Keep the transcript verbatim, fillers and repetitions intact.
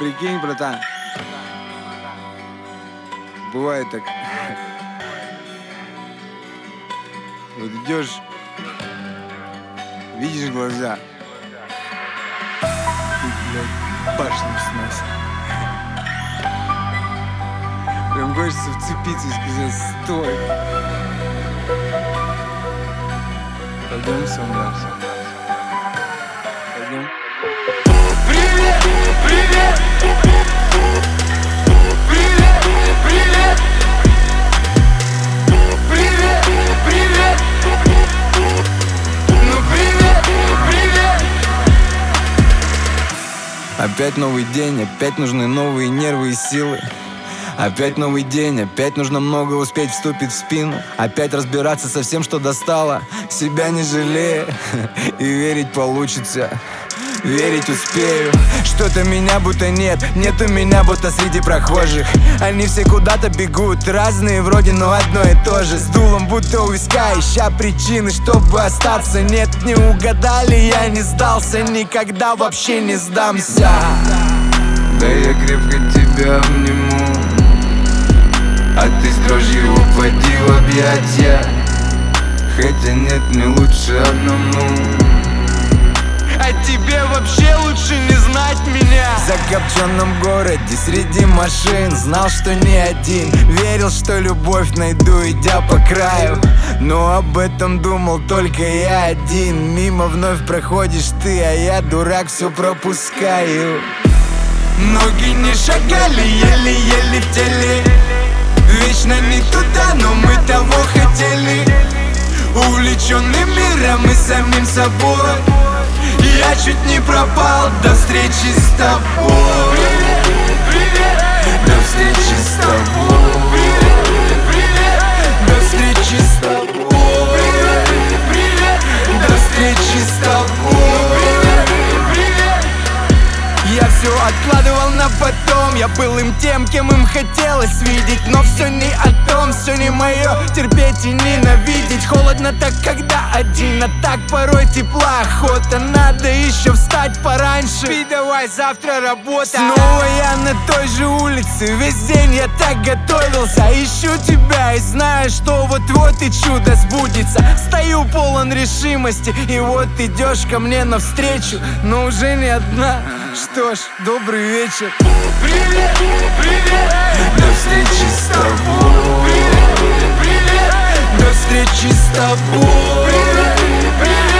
Прикинь, братан, бывает так. Вот идешь, видишь глаза, и, блядь, башню сносит. Прям хочется вцепиться и сказать: стой. Пойдем со мной. Пойдем. Привет, привет, привет, привет, привет, привет, ну привет, привет. Опять новый день, опять нужны новые нервы и силы. Опять новый день, опять нужно много успеть вступить в спину. Опять разбираться со всем, что достало, себя не жалея. И верить получится, верить успею. Что-то меня будто нет, нету меня будто среди прохожих. Они все куда-то бегут, разные вроде, но одно и то же. С дулом будто у виска, ища причины, чтобы остаться. Нет, не угадали, я не сдался, никогда вообще не сдамся. Да я крепко тебя обниму, а ты с дрожью упади в объятия. Хотя нет, мне лучше одному. А тебе вообще лучше не знать меня. В закопченном городе среди машин знал, что не один. Верил, что любовь найду, идя по краю. Но об этом думал только я один. Мимо вновь проходишь ты, а я, дурак, все пропускаю. Ноги не шагали, еле-еле в теле. Вечно не туда, но мы того хотели. Увлеченный миром и самим собой, я чуть не пропал. До встречи с тобой. Привет, привет. До встречи с тобой. Привет, привет. До встречи с тобой. Привет, привет. До встречи с тобой. Привет, привет. Я все откладывал на потом. Я был им тем, кем им хотелось видеть. Но все не о том, все не мое. Терпеть и ненавидеть. Холодно так, когда один, а так порой тепла охота. Надо еще встать пораньше. Пей давай, завтра работа. Снова я на той же улице. Весь день я так готовился. Ищу тебя и знаю, что вот-вот и чудо сбудется. Стою полон решимости, и вот идешь ко мне навстречу. Но уже не одна. Что ж, добрый вечер. Привет, привет. До встречи с тобой. Привет, привет. До встречи с тобой. Привет, привет.